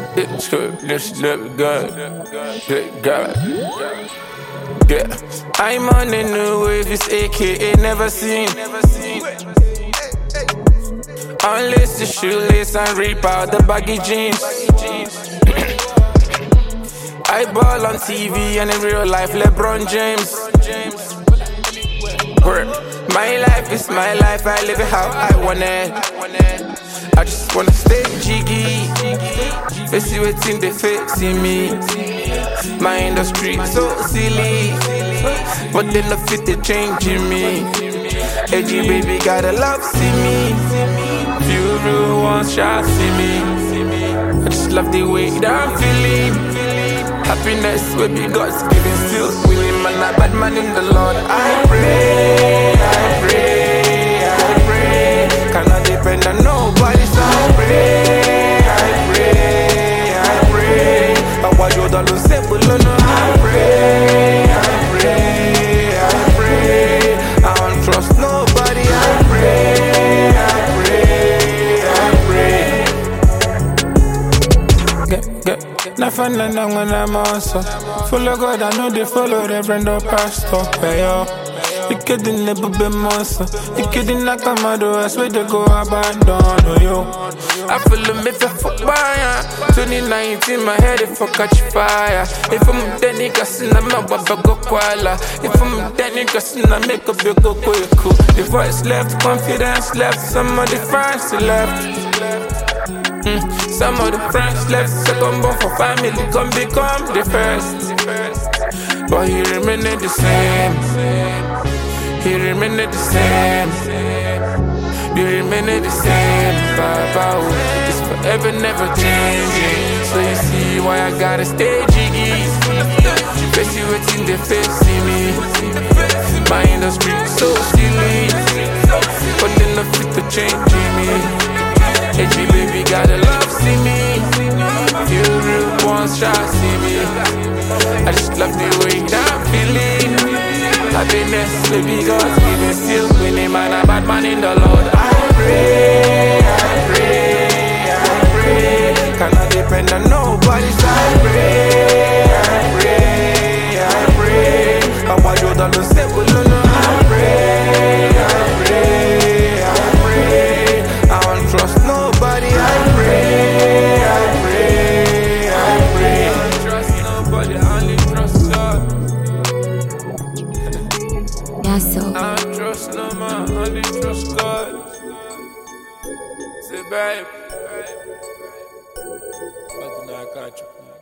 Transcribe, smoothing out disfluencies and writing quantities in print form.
It's good, this look good. Good God. Yeah. I'm on a new wave, it's AKA never seen. Unless the shoelace and rip out the baggy jeans. I ball on TV and in real life, LeBron James. My life is my life, I live it how I want it. I just wanna stay jiggy. They see what's in the face in me. My industry so silly, but they not fit the change in me. Edgy baby gotta love see me. Few real ones shall see me. I just love the way that I'm feeling. Happiness will be God's giving, still winning. Man, a bad man in the Lord. I pray, I pray, I pray. Cannot depend on nobody, so I pray, I pray, I pray. I want you to lose it, but no, I pray, I pray, I pray. I don't trust nobody, I pray, I pray, I pray. Nothing and I'm when I'm also full of God, I know they follow Reverend or Pastor. Hey yo, you kidding never be monster. You kidding like a mother, I swear to go abandon you. I feel me for fire. 2019, my head if I catch fire. If I'm dead, niggas in a mouth, go koala. If I'm dead, niggas in a make a big go quick. The voice left, confidence left, some of the friends left. Some of the friends left, second born for family, come become the first. But he remained the same. He remained the same. You remain the same. Papa, it's forever never changing. So you see why I gotta stay jiggy. Face you in the face, see me. My industry so silly, but then the fit to change me. Edgy baby gotta love see me. You real ones shall see me. I just love the way that I'm feeling. Happiness baby God's giving, still winning. Man, a bad man in the Lord. I pray, I pray, I pray. Cannot depend on nobody, so I pray, I pray, I pray. I want you to lose it, but no, I pray, I pray, I pray. I don't trust nobody, I pray, I pray, I pray. I don't trust nobody, I only trust God. Yeah, so I don't trust no man, I only trust God. Say babe, but then I catch you.